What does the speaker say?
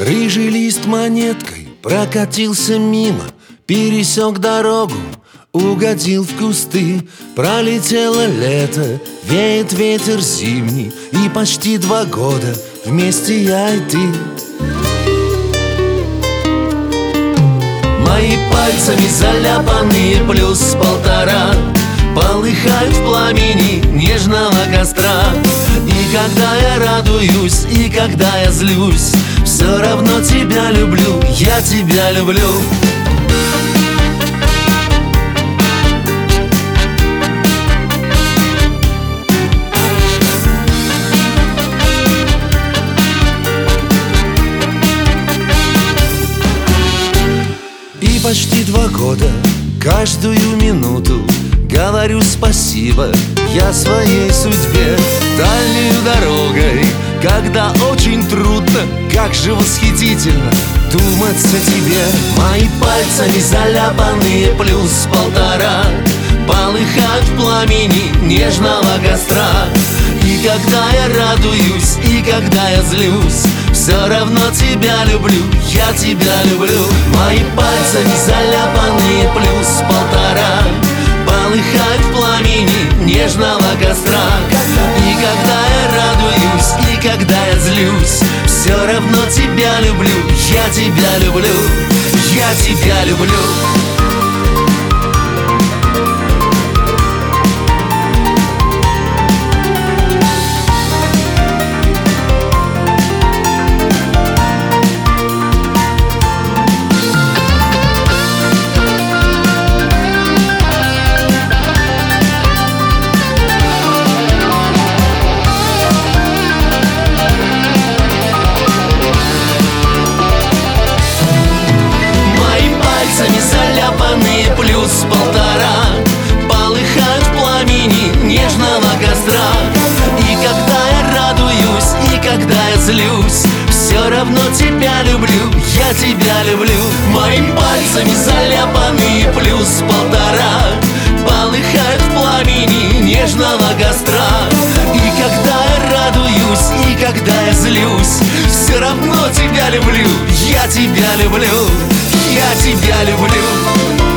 Рыжий лист монеткой прокатился мимо, пересек дорогу, угодил в кусты. Пролетело лето, веет ветер зимний, и почти 2 года вместе я и ты. Мои пальцами заляпанные плюс 1,5 полыхают в пламени нежного костра. И когда я радуюсь, и когда я злюсь, все равно тебя люблю, я тебя люблю. И почти 2 года, каждую минуту говорю спасибо я своей судьбе. Дальней дорогой, когда очень трудно, как же восхитительно думать о тебе. Мои пальцами заляпанные плюс 1,5 полыхают в пламени нежного костра. И когда я радуюсь, и когда я злюсь, все равно тебя люблю, я тебя люблю. Мои пальцами заляпанные плюс 1,5 полыхают в пламени нежного костра. И когда я радуюсь, и когда я злюсь, все равно тебя люблю, я тебя люблю, я тебя люблю. Плюс 1,5 полыхают в пламени нежного костра. И когда я радуюсь, и когда я злюсь, все равно тебя люблю, я тебя люблю. Моими пальцами заляпанные плюс 1,5 полыхают в пламени нежного костра. И когда я радуюсь, и когда я злюсь, все равно тебя люблю, я тебя люблю, я тебя люблю.